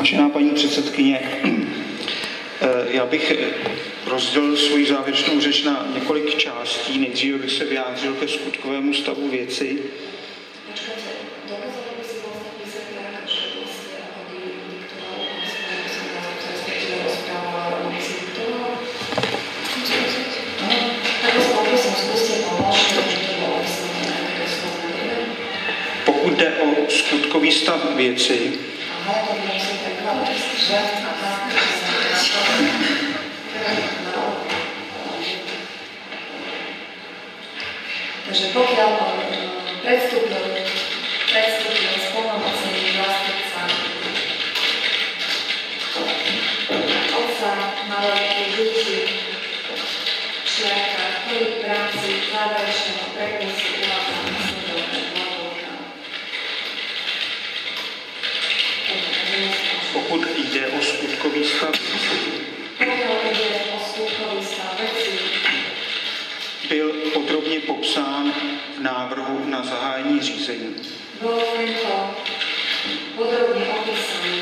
Vážená paní předsedkyně, já bych rozdělil svoji závěrečnou řeč na několik částí. Nejdříve bych se vyjádřil ke skutkovému stavu věci. Pokud jde o skutkový stav věci, takže pokiaľ predstúpil splnomocnený zástupca otca maloletých detí Šiarka, ktorý v rámci záverečného prepisu uvádza nasledovné hlavovka. pokud jde o skutkový stav věci, byl podrobně popsán v návrhu na zahájení řízení. Bol tento podrobne opísaný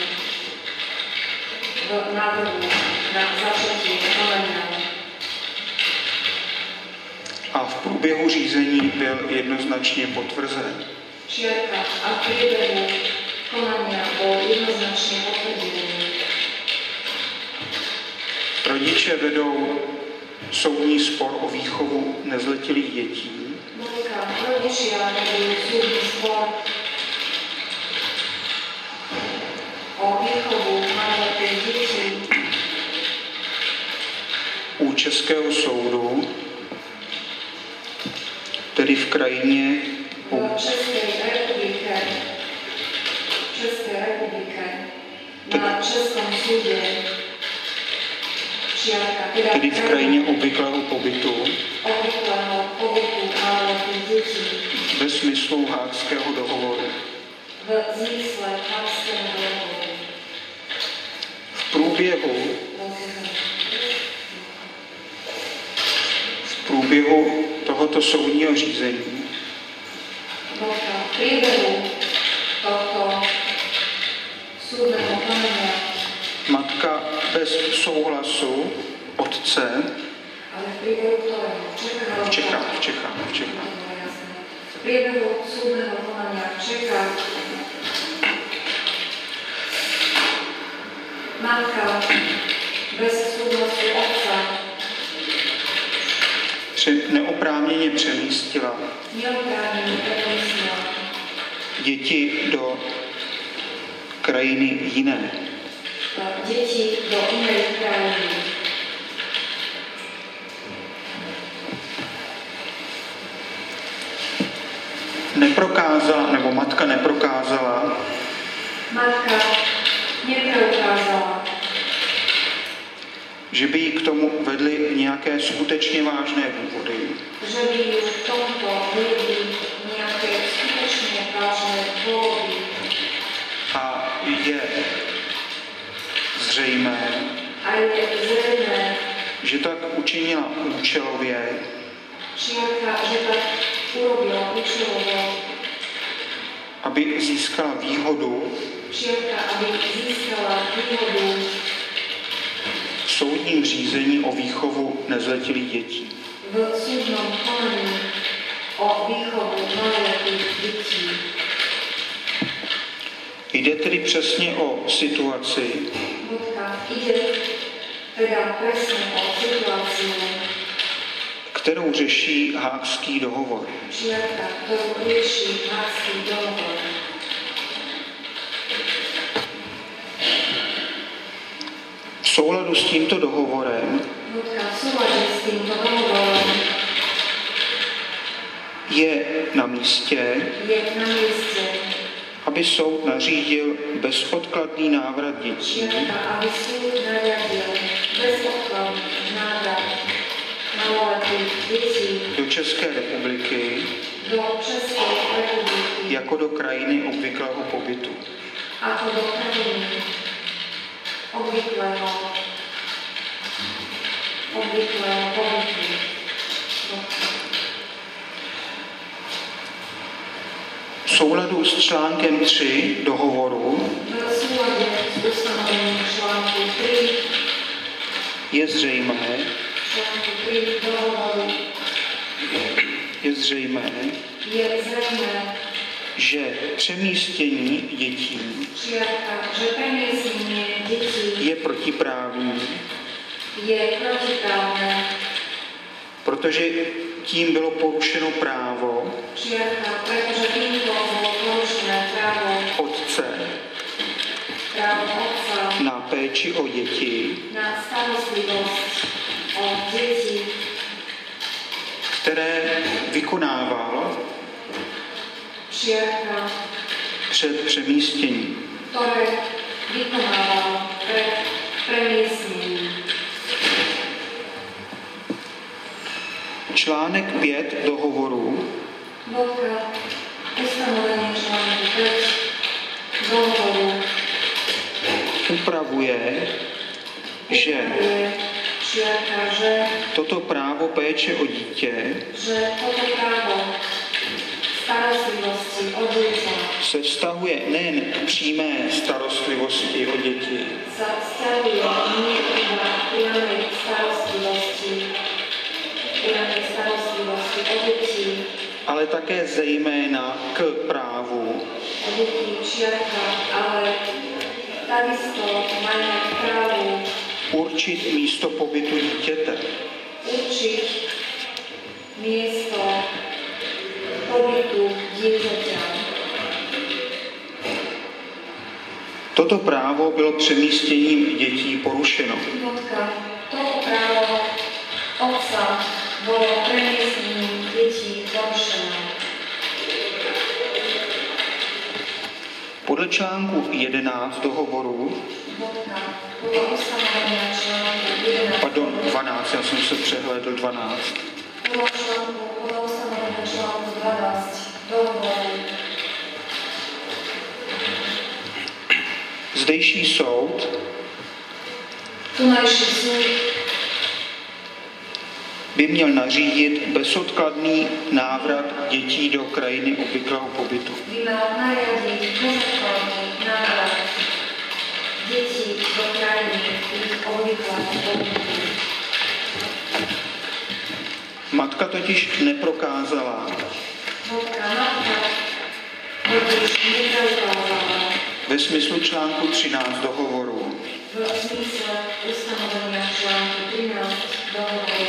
v návrhu na začatie konania. A v průběhu řízení byl jednoznačně potvrzen. Šiarka a v priebehu konania bol jednoznačne potvrdený. Rodiče vedou soudní spor o výchovu nezletilých dětí. Rodičia vedú súdny spor o výchovu maloletých detí U českého soudu, tedy v krajině v Českej republike na Českom súde Šiarka, tedy v krajině obvyklého pobytu obvyklého pobytu maloletých detí ve smyslu Haagského dohovoru. v zmysle Haagského dohovoru. V průběhu tohoto soudního řízení V priebehu tohto súdneho konania matka bez souhlasu otce ale v priebehu ktorého v Čechách. V priebehu súdneho konania v Čechách matka bez súhlasu otca neoprávněně přemístila neoprávnene premístila děti do krajiny jiné. deti do inej krajiny. Matka neprokázala, že by jí k tomu vedly nějaké skutečně vážné důvody. Že by jí k tomuto vedly nějaké skutečně vážné důvody. A je zřejmé, že tak učinila účelově, Šiarka, že tak urobila účelově, aby získala výhodu v soudním řízení o výchovu nezletilých dětí. V súdnom konaní o výchovu maloletých dětí. Jde tedy přesně o situaci, kterou řeší Haagský dohovor. V souladu s tímto dohovorem je na místě, aby soud nařídil bezodkladný návrat dětí do České republiky jako do krajiny obvyklého pobytu. V souladu s článkem 3 dohovoru ustanovení článku 3. Je zřejmé, Článku 3 dohovoru je zřejmé, že přemístění dětí že premiestnenie detí je protiprávní, je protiprávne, protože tím bylo porušeno právo pretože týmto bolo porušené právo otce otca na péči o děti, na starostlivosť o deti, které vykonával před přemístěním. ktoré vykonával pred premiestnením. Článek 5 dohovoru Ustanovenie článku 5 dohovoru upravuje, že toto právo péče o dítě že toto právo starostlivosti o dieťa se vztahuje nejen k přímé starostlivosti o děti, sa vzťahuje nie iba k priamej starostlivosti o deti, ale také zejména k právu o deti ale takisto majú právu určit místo pobytu dítěte. určiť miesto pobytu dieťaťa. Toto právo bylo přemístěním dětí porušeno. Toto právo otca bolo premiestnením detí porušené. Podle článku 11 dohovoru, Podle ustanovenia článku 11. pardon, 12, já jsem se přehlédl 12. Podle ustanovenia článku 12 dohovoru Zdejší soud tunajší súd by měl nařídit bezodkladný návrat dětí do krajiny obvyklého pobytu. by mal nariadiť bezodkladný návrat detí do krajiny ich obvyklého pobytu. Matka totiž neprokázala, Matka totiž nepreukázala ve smyslu článku 13 dohovoru, v zmysle ustanovenia článku 13 dohovoru,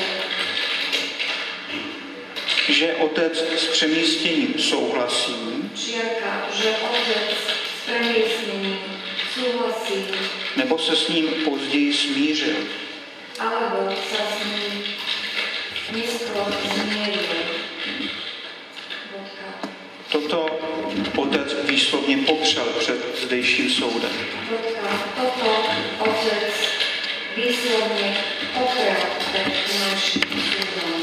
že otec s přemístěním souhlasí, že otec s premiestnením súhlasí, nebo se s ním později smířil. alebo sa s ním neskôr zmieril. Toto otec výslovně popřel před zdejším soudem. Toto otec výslovne poprel pred naším súdom.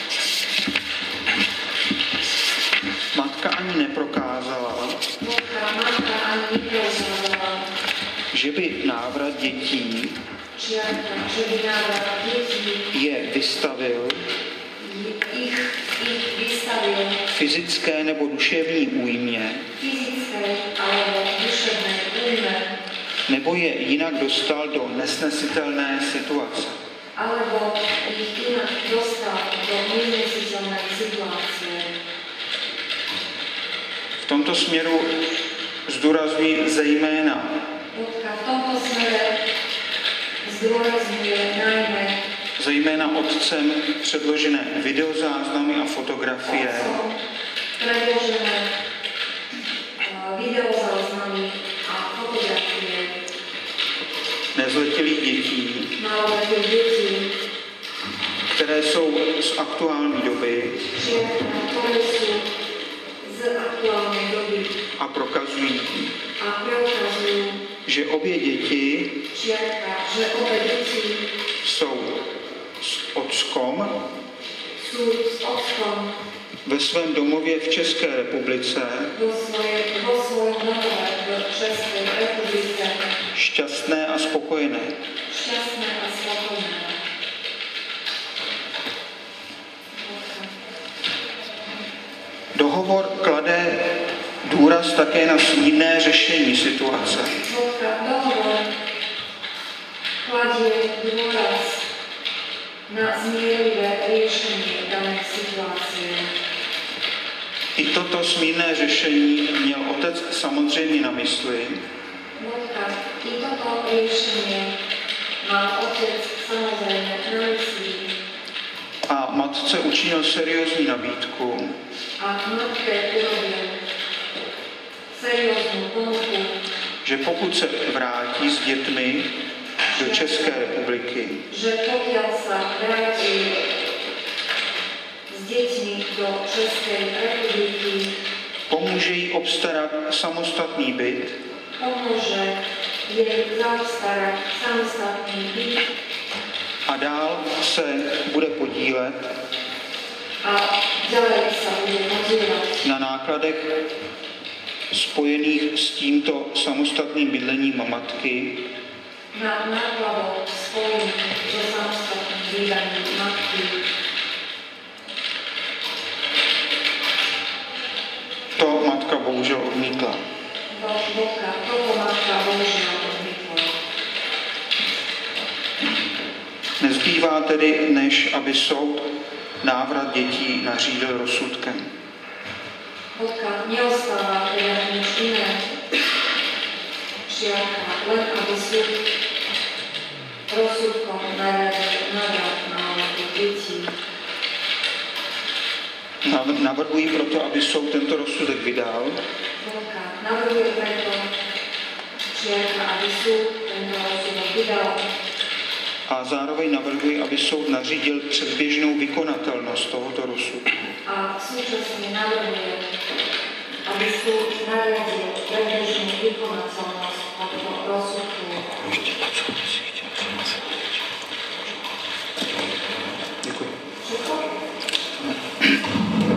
Matka ani neprokázala, Matka ani neprokázala, že by návrat dětí že by návrat detí je vystavil ich vystavil fyzické nebo duševní újmě, fyzické alebo duševné újme, nebo je jinak dostal do nesnesitelné situace. alebo ich inak dostal do neznesiteľnej situácie. V tomto směru zdůrazňuji zejména V tomto smere zdôrazňuje najmä zejména otcem předložené videozáznamy a fotografie, predložené videozáznamy a fotografie nezletilých dětí, maloletých detí, které jsou z aktuální doby ktoré sú z aktuálnej doby a prokazuje, preukazujú, že obě děti že obe deti jsou s ockom sú s otcom ve svém domově v České republice vo svojom domove v Českej republike šťastné a spokojené. šťastné a spokojné. Dohovor klade důraz také na snadné řešení situace. Dohovor kladie dôraz na zmierlivé riešenie danej situácie. I toto smírné řešení měl otec samozřejmě na mysli. Bodka. I toto riešenie mal otec samozrejme na mysli. A matce učinil seriózní nabídku, A matke urobil serióznu ponuku, že pokud se vrátí s dětmi do České republiky, že pokiaľ sa vráti s deťmi do Českej republiky, pomůže jí obstarat samostatný byt pomôže jej zaobstarať samostatný byt a dál se bude podílet a ďalej sa bude podieľať na nákladech spojených s tímto samostatným bydlením matky na nákladoch spojených so samostatným bývaním matky. To matka bohužel odmítla. Bodka. Toto matka bohužiaľ odmítla. Nezbývá tedy, než aby soud návrat dětí nařídil rozsudkem. Bodka. Neostáva teda nič iné, žiarka, len aby súd rozsudkom nariadil návrat maloletých detí. Navrhují proto, aby soud tento rozsudek vydal Bodka. Navrhuje preto žiarka, aby súd tento rozsudok vydal a zároveň navrhují, aby soud nařídil předběžnou vykonatelnost tohoto rozsudku. a súčasne navrhuje, aby súd nariadil predbežnú vykonateľnosť tohto rozsudku. Děkuji. Všetko?